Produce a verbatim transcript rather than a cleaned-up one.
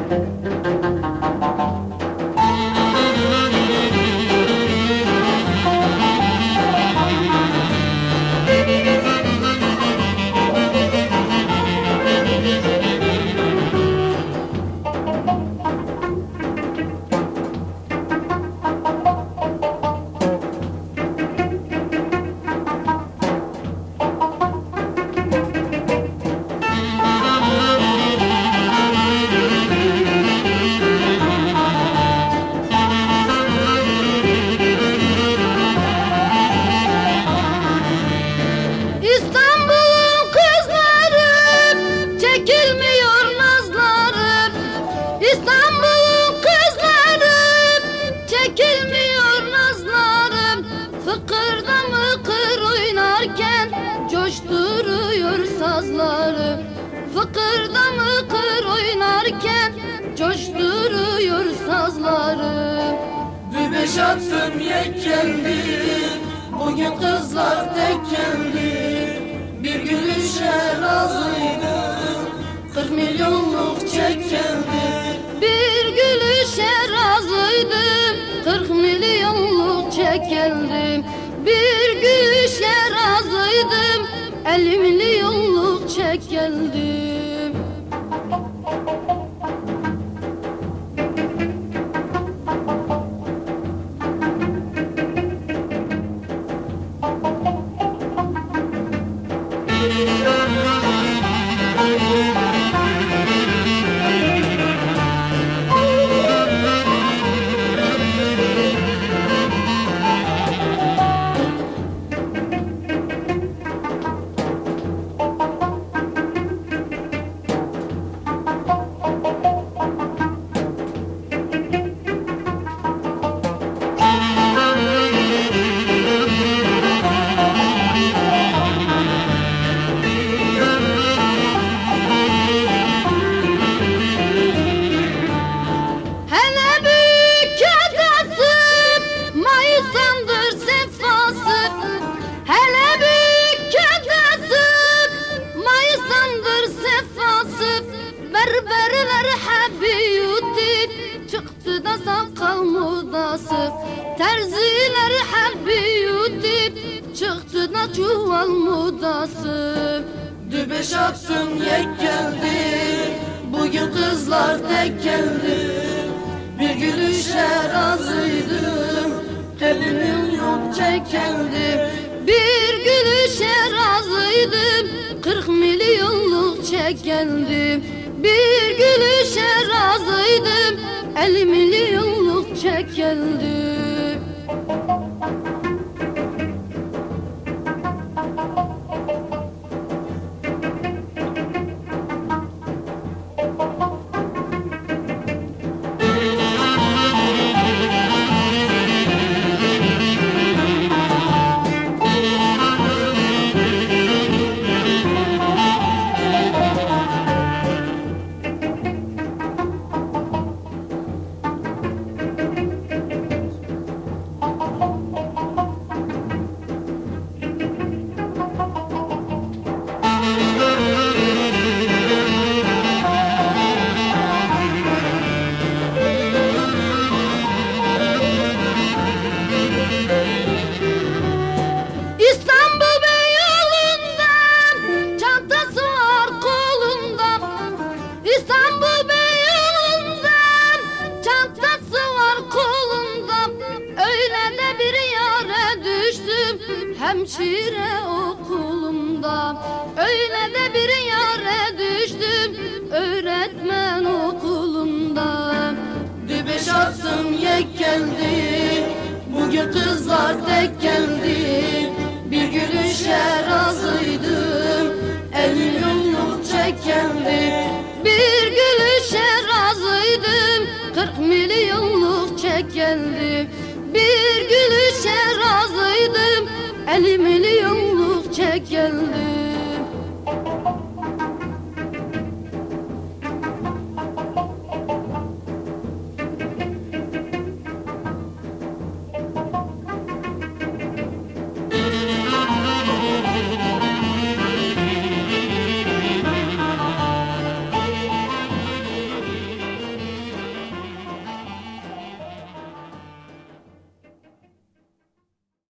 sazları fıkırda mıkır oynarken coşturuyor sazları. Dübeş attım yeklendi, bugün kızlar tek geldi. Bir gülüşe razıydım, kırk milyonluk çek geldi. Bir gülüşe razıydım, kırk milyonluk çek geldim. Bir gülüşe razıydım, elli milyonluk çek geldim. Berberler habiyuti çıktı da sakal modası. Terziler habiyuti çıktı da çuval modası. Dübeş attım yek geldi, bugün kızlar tek geldi. Bir gülüşe razıydım, elli milyon çek geldi. Bir gülüşe razıydım, kırk milyonluk çek geldim. Bir gülüşe razıydım, elli milyonluk çek geldim. Hemşire okulumda öyle de bir yere düştüm, öğretmen okulunda. Dübeş attım yek geldi, bugün kızlar tek geldi. Bir gülüşe razıydım, elli milyonluk çek geldi. Bir gülüşe razıydım, kırk milyonluk çek geldi. Bir gülüşe razıydım, elli milyonluk çek geldi.